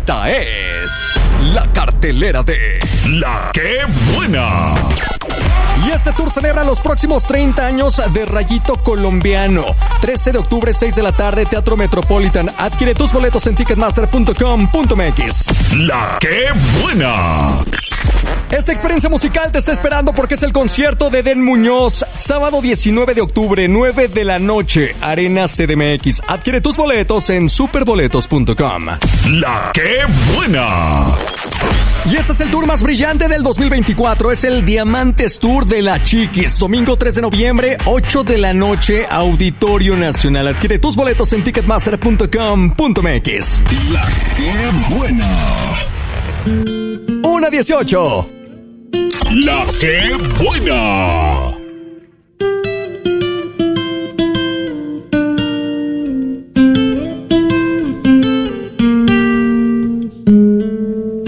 Esta es la cartelera de La Qué Buena. Y este tour celebra los próximos 30 años de Rayito Colombiano. 13 de octubre, 6 de la tarde, Teatro Metropolitan. Adquiere tus boletos en ticketmaster.com.mx. La Qué Buena. Esta experiencia musical te está esperando porque es el concierto de Den Muñoz. Sábado 19 de octubre, 9 de la noche, Arena CDMX. Adquiere tus boletos en superboletos.com. La Qué Buena. Y este es el tour más brillante del 2024. Es el Diamantes Tour de La Chiquis. Domingo 3 de noviembre, 8 de la noche, Auditorio Nacional. Adquiere tus boletos en ticketmaster.com.mx. La Qué Buena. 1:18. La Qué Buena.